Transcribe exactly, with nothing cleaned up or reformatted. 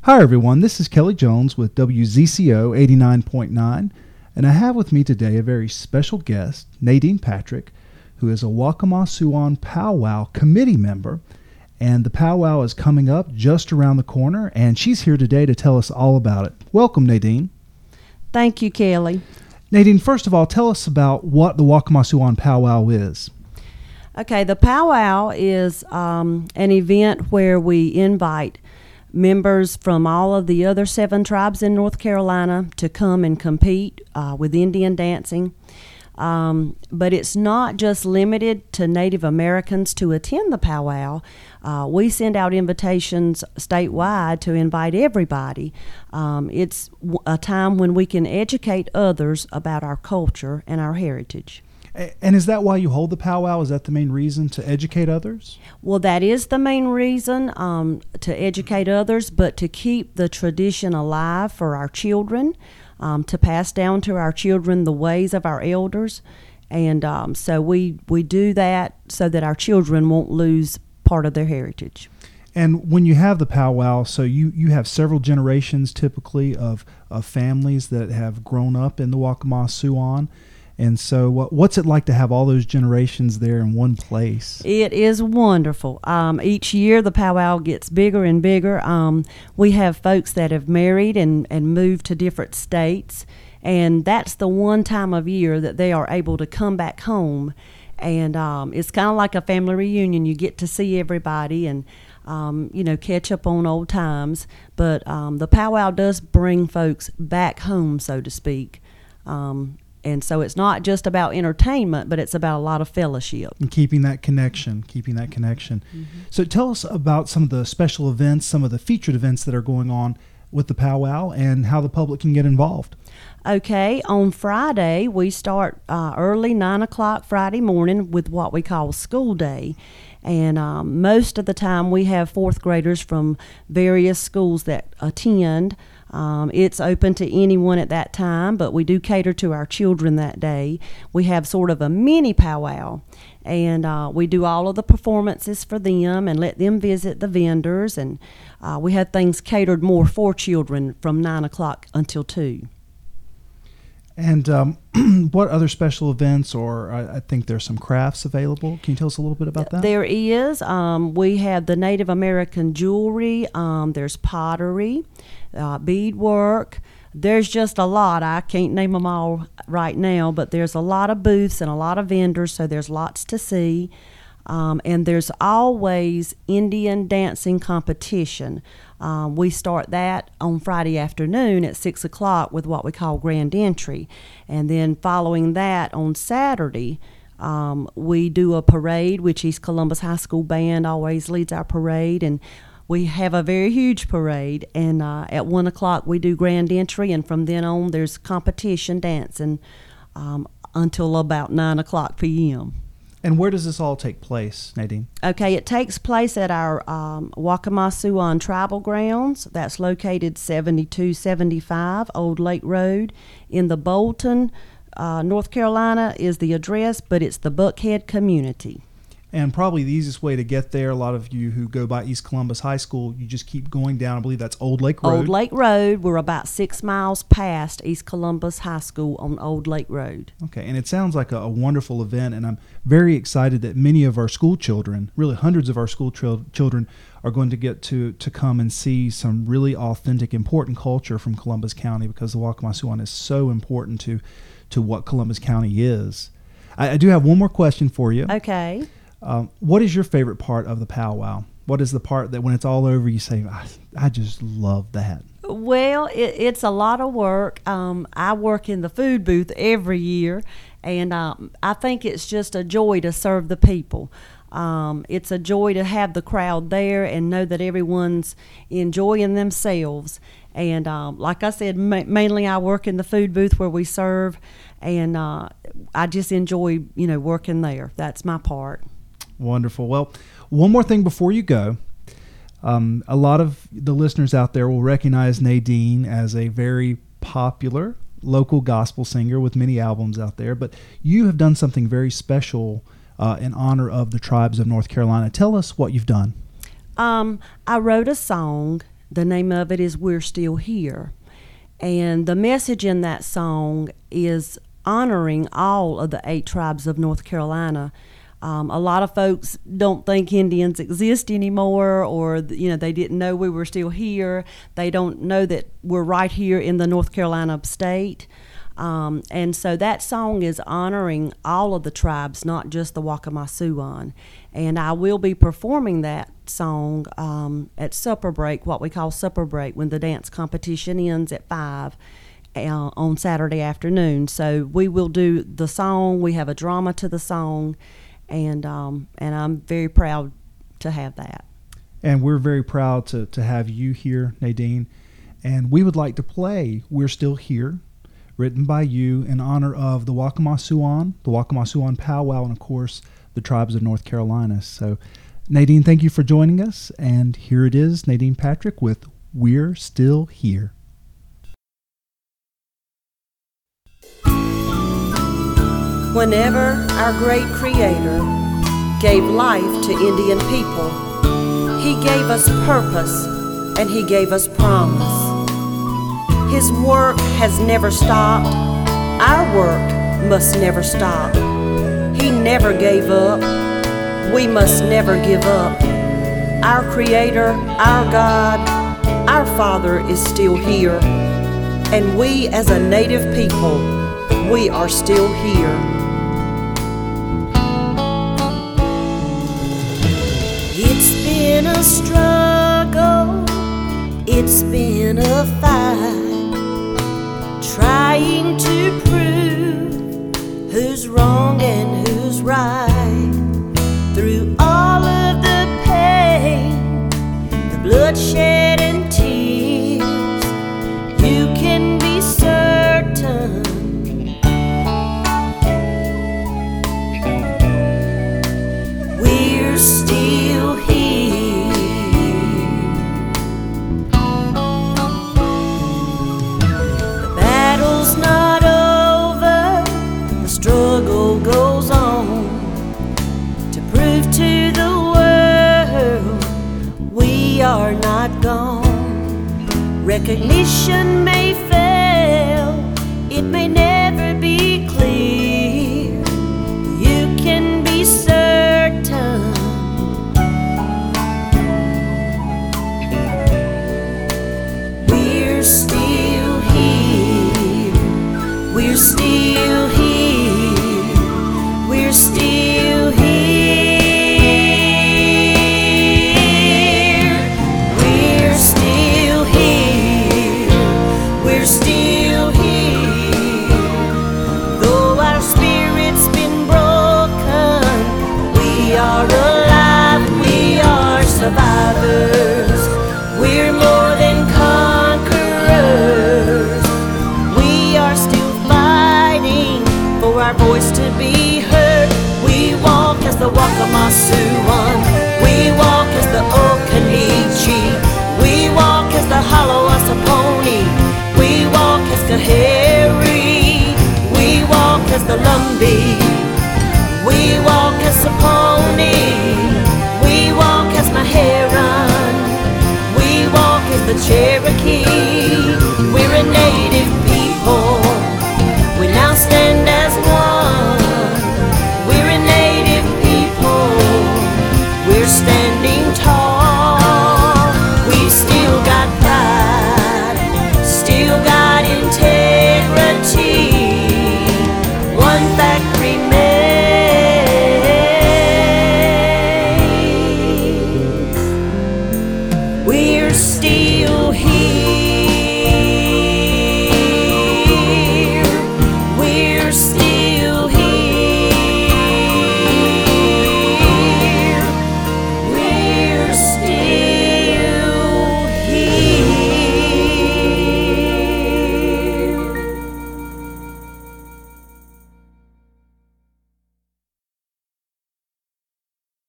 Hi everyone, this is Kelly Jones with W Z C O eighty-nine point nine, and I have with me today a very special guest, Nadine Patrick, who is a Waccamaw Siouan Powwow committee member, and the powwow is coming up just around the corner, and she's here today to tell us all about it. Welcome, Nadine. Thank you, Kelly. Nadine, first of all, tell us about what the Waccamaw Siouan Powwow is. Okay, the powwow is um, an event where we invite members from all of the other seven tribes in North Carolina to come and compete uh, with Indian dancing. Um, but it's not just limited to Native Americans to attend the powwow. Uh, we send out invitations statewide to invite everybody. Um, it's w- a time when we can educate others about our culture and our heritage. And is that why you hold the powwow? Is that the main reason, to educate others? Well, that is the main reason, um, to educate others, but to keep the tradition alive for our children, um, to pass down to our children the ways of our elders. And um, so we, we do that so that our children won't lose part of their heritage. And when you have the powwow, so you, you have several generations typically of, of families that have grown up in the Waccamaw Siouan. And so what, what's it like to have all those generations there in one place? It is wonderful. Um, each year the powwow gets bigger and bigger. Um, we have folks that have married and, and moved to different states, and that's the one time of year that they are able to come back home. And um, it's kind of like a family reunion. You get to see everybody and, um, you know, catch up on old times. But um, the powwow does bring folks back home, so to speak. Um, And so it's not just about entertainment, but it's about a lot of fellowship. And keeping that connection, keeping that connection. Mm-hmm. So tell us about some of the special events, some of the featured events that are going on with the powwow and how the public can get involved. Okay, on Friday, we start uh, early, nine o'clock Friday morning with what we call school day. And um, most of the time we have fourth graders from various schools that attend. Um, it's open to anyone at that time, but we do cater to our children that day. We have sort of a mini powwow, and uh, we do all of the performances for them and let them visit the vendors, and uh, we have things catered more for children from nine o'clock until two. And um, what other special events, or I, I think there's some crafts available. Can you tell us a little bit about that? There is. Um, we have the Native American jewelry. Um, there's pottery, uh, beadwork. There's just a lot. I can't name them all right now, but there's a lot of booths and a lot of vendors, so there's lots to see. Um, and there's always Indian dancing competition. Um, we start that on Friday afternoon at six o'clock with what we call grand entry. And then following that on Saturday, um, we do a parade, which East Columbus High School Band always leads our parade. And we have a very huge parade. And uh, at one o'clock we do grand entry. And from then on there's competition dancing um, until about nine o'clock p.m. And where does this all take place, Nadine? Okay, it takes place at our um, Waccamaw Siouan Tribal Grounds. That's located seventy-two seventy-five Old Lake Road in the Bolton, uh, North Carolina is the address, but it's the Buckhead community. And probably the easiest way to get there, a lot of you who go by East Columbus High School, you just keep going down. I believe that's Old Lake Road. Old Lake Road. We're about six miles past East Columbus High School on Old Lake Road. Okay, and it sounds like a, a wonderful event, and I'm very excited that many of our school children, really hundreds of our school chil- children, are going to get to, to come and see some really authentic, important culture from Columbus County, because the Waccamaw Siouan is so important to, to what Columbus County is. I, I do have one more question for you. Okay. Um, what is your favorite part of the powwow? What is the part that when it's all over you say, I, I just love that? Well, it, it's a lot of work. Um, I work in the food booth every year, and um, I think it's just a joy to serve the people. Um, it's a joy to have the crowd there and know that everyone's enjoying themselves. And um, like I said, ma- mainly I work in the food booth where we serve, and uh, I just enjoy, you know, working there. That's my part. Wonderful. Well, one more thing before you go. Um, a lot of the listeners out there will recognize Nadine as a very popular local gospel singer with many albums out there, but you have done something very special uh, in honor of the tribes of North Carolina. Tell us what you've done. Um, I wrote a song The name of it is We're Still Here. And the message in that song is honoring all of the eight tribes of North Carolina. Um, a lot of folks don't think Indians exist anymore, or you know they didn't know we were still here. They don't know that we're right here in the North Carolina state. Um, and so that song is honoring all of the tribes, not just the Waccamaw-Siouan. And I will be performing that song um, at supper break, what we call supper break, when the dance competition ends at five uh, on Saturday afternoon. So we will do the song. We have a drama to the song, and um, and I'm very proud to have that. And we're very proud to, to have you here, Nadine. And we would like to play We're Still Here, written by you in honor of the Waccamaw-Siouan, the Waccamaw-Siouan powwow, and of course, the tribes of North Carolina. So, Nadine, thank you for joining us. And here it is, Nadine Patrick with We're Still Here. Whenever our great Creator gave life to Indian people, He gave us purpose and He gave us promise. His work has never stopped. Our work must never stop. He never gave up. We must never give up. Our Creator, our God, our Father is still here. And we as a native people, we are still here. It's been a struggle. It's been a fight, trying to prove who's wrong and who's right. Through all of the pain, the bloodshed and tears, you can be certain we're still here. The battle's not over, the struggle goes on, to prove to the world we are not gone. Recognition may fail, it may never be clear. You can be certain we're still here. We're still here. We're still here. We're still here. We're still here. Though our spirit's been broken, we are alive. We are survivors. We're more than conquerors. We are still fighting for our voice to be heard. We walk as the Waccamaw-Siouan. We walk as the Occaneechi. We walk as the Hallowasaponi. We walk as Kaheri. We walk as the Lumbee. We walk as Saponi. We walk as Maheran. We walk as the Cherokee.